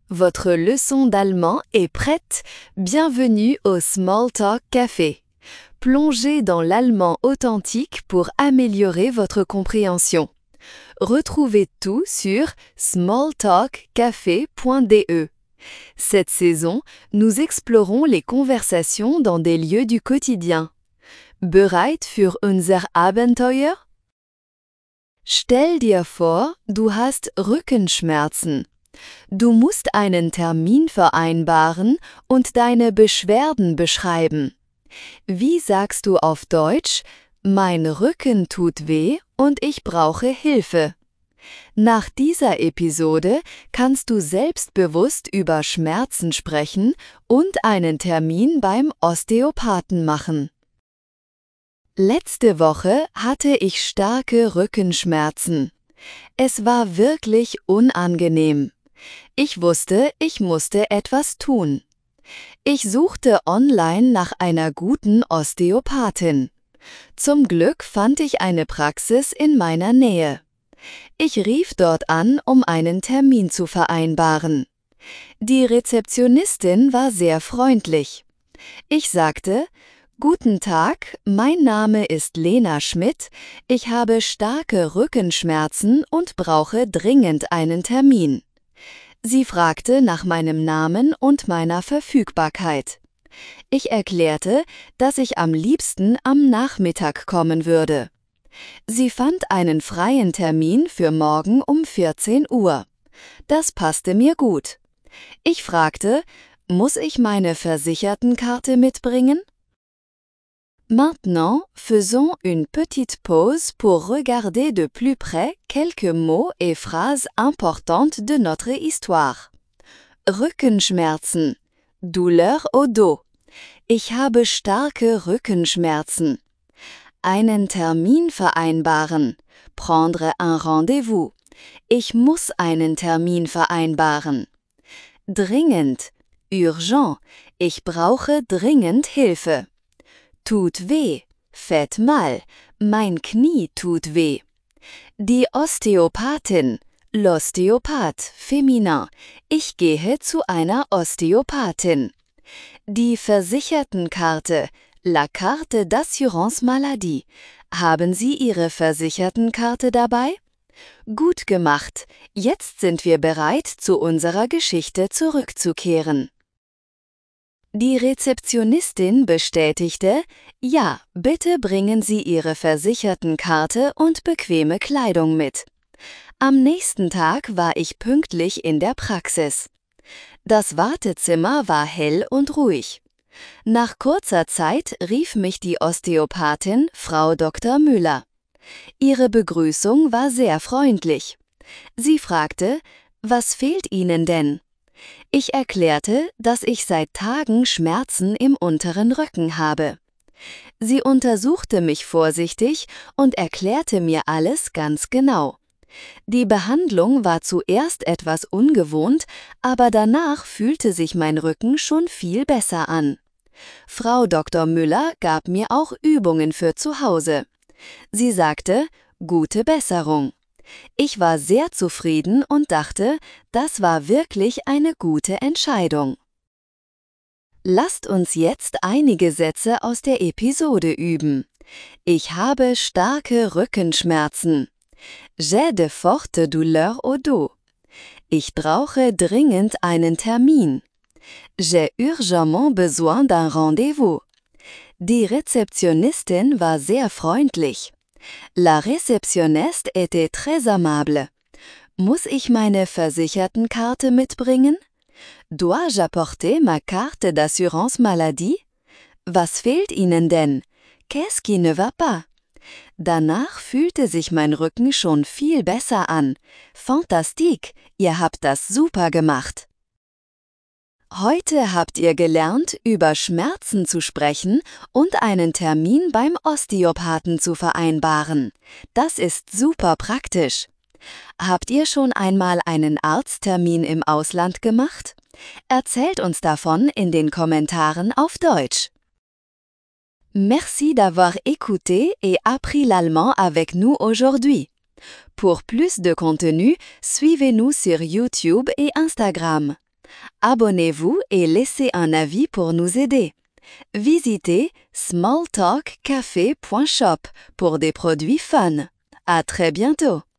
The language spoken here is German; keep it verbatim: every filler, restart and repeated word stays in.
Votre leçon d'allemand est prête. Bienvenue au Small Talk Café. Plongez dans l'allemand authentique pour améliorer votre compréhension. Retrouvez tout sur small talk café point d e. Cette saison, nous explorons les conversations dans des lieux du quotidien. Bereit für unser Abenteuer? Stell dir vor, du hast Rückenschmerzen. Du musst einen Termin vereinbaren und deine Beschwerden beschreiben. Wie sagst du auf Deutsch, mein Rücken tut weh und ich brauche Hilfe? Nach dieser Episode kannst du selbstbewusst über Schmerzen sprechen und einen Termin beim Osteopathen machen. Letzte Woche hatte ich starke Rückenschmerzen. Es war wirklich unangenehm. Ich wusste, ich musste etwas tun. Ich suchte online nach einer guten Osteopathin. Zum Glück fand ich eine Praxis in meiner Nähe. Ich rief dort an, um einen Termin zu vereinbaren. Die Rezeptionistin war sehr freundlich. Ich sagte: Guten Tag, mein Name ist Lena Schmidt, ich habe starke Rückenschmerzen und brauche dringend einen Termin. Sie fragte nach meinem Namen und meiner Verfügbarkeit. Ich erklärte, dass ich am liebsten am Nachmittag kommen würde. Sie fand einen freien Termin für morgen um vierzehn Uhr. Das passte mir gut. Ich fragte, muss ich meine Versichertenkarte mitbringen? Maintenant, faisons une petite pause pour regarder de plus près quelques mots et phrases importantes de notre histoire. Rückenschmerzen. Douleur au dos. Ich habe starke Rückenschmerzen. Einen Termin vereinbaren. Prendre un rendez-vous. Ich muss einen Termin vereinbaren. Dringend. Urgent. Ich brauche dringend Hilfe. Tut weh, fait mal, mein Knie tut weh. Die Osteopathin, l'Osteopath, feminin, ich gehe zu einer Osteopathin. Die Versichertenkarte, la carte d'assurance maladie, haben Sie Ihre Versichertenkarte dabei? Gut gemacht, jetzt sind wir bereit, zu unserer Geschichte zurückzukehren. Die Rezeptionistin bestätigte, ja, bitte bringen Sie Ihre Versichertenkarte und bequeme Kleidung mit. Am nächsten Tag war ich pünktlich in der Praxis. Das Wartezimmer war hell und ruhig. Nach kurzer Zeit rief mich die Osteopathin, Frau Doktor Müller. Ihre Begrüßung war sehr freundlich. Sie fragte, was fehlt Ihnen denn? Ich erklärte, dass ich seit Tagen Schmerzen im unteren Rücken habe. Sie untersuchte mich vorsichtig und erklärte mir alles ganz genau. Die Behandlung war zuerst etwas ungewohnt, aber danach fühlte sich mein Rücken schon viel besser an. Frau Doktor Müller gab mir auch Übungen für zu Hause. Sie sagte, gute Besserung. Ich war sehr zufrieden und dachte, das war wirklich eine gute Entscheidung. Lasst uns jetzt einige Sätze aus der Episode üben. Ich habe starke Rückenschmerzen. J'ai de fortes douleurs au dos. Ich brauche dringend einen Termin. J'ai urgemment besoin d'un rendez-vous. Die Rezeptionistin war sehr freundlich. La réceptionniste était très aimable. Muss ich meine Versichertenkarte mitbringen? Dois-je apporter ma carte d'assurance maladie? Was fehlt Ihnen denn? Qu'est-ce qui ne va pas? Danach fühlte sich mein Rücken schon viel besser an. Fantastique, ihr habt das super gemacht. Heute habt ihr gelernt, über Schmerzen zu sprechen und einen Termin beim Osteopathen zu vereinbaren. Das ist super praktisch. Habt ihr schon einmal einen Arzttermin im Ausland gemacht? Erzählt uns davon in den Kommentaren auf Deutsch. Merci d'avoir écouté et appris l'allemand avec nous aujourd'hui. Pour plus de contenu, suivez-nous sur YouTube et Instagram. Abonnez-vous et laissez un avis pour nous aider. Visitez small talk cafe point shop pour des produits fun. À très bientôt!